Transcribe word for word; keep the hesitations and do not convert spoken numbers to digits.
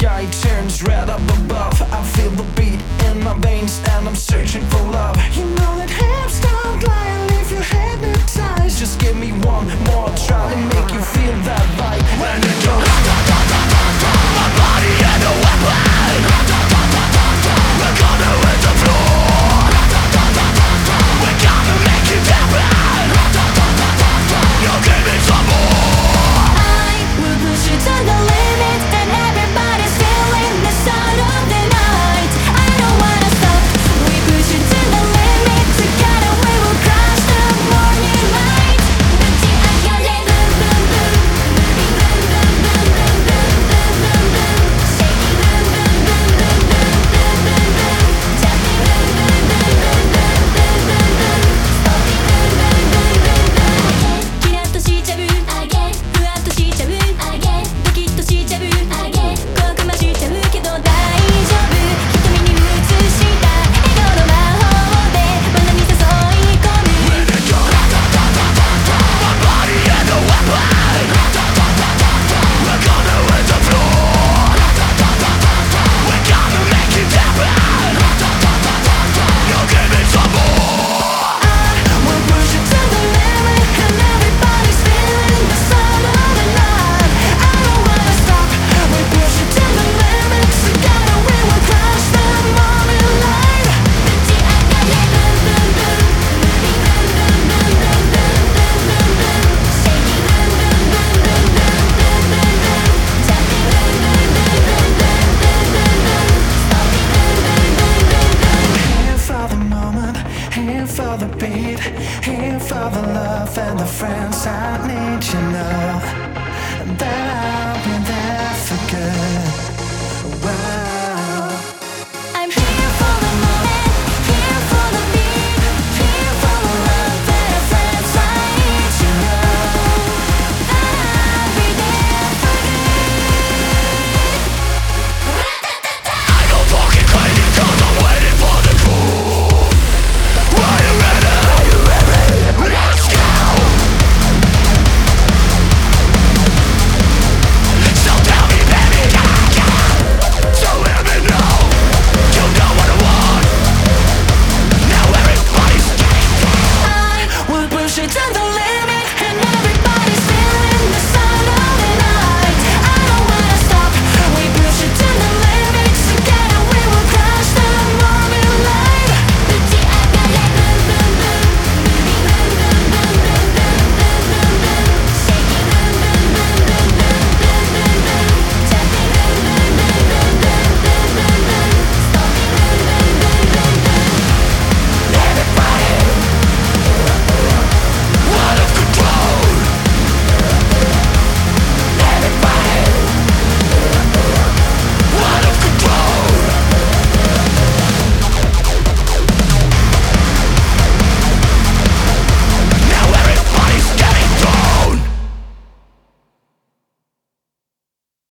sky turns red up above. I feel the beat in my veins and I'm searching for love. You know that hips don't lie and leave you hypnotized. Just give me one more try to make you feel that vibe. When it goes my body and a weapon, we're gonna hit the floor. We're gonna make it happen. You'll give me some more. I will push you to the limit, and everybody's feeling the sound of the night. I don't wanna stop. We push you to the limit. Together we will crush the morning light. Bunty agare, boom boom boom, moving boom boom boom boom boom boom boom boom, shaking boom boom boom boom boom boom boom boom, jumping boom boom boom boom boom boom boom boom, stopping boom boom boom boom boom. キラッとしちゃう、ふわっとしちゃう、ドキッとしちゃう、興奮混じっちゃうけど大丈夫。瞳に映した笑顔の魔法で罠に誘い込む。 When it goes my body and a weapon, we're gonna hit the floor. We're gonna make it happen. You'll give me some more. I will push you to the limit, and everybody's feeling the sound of the night. I don't wanna stop. We push you to the limit. Together we will crush the morning light. Bunty agare, boom boom boom, moving boom boom boom boom boom boom boom boom, shaking boom boom boom boom boom boom boom boom, jumping boom boom boom boom boom boom boom boom, stopping boom boom boom boom boom. Here for the moment, here for the beat, here for the love and the friends. I need you know that I'll be there for good. Well,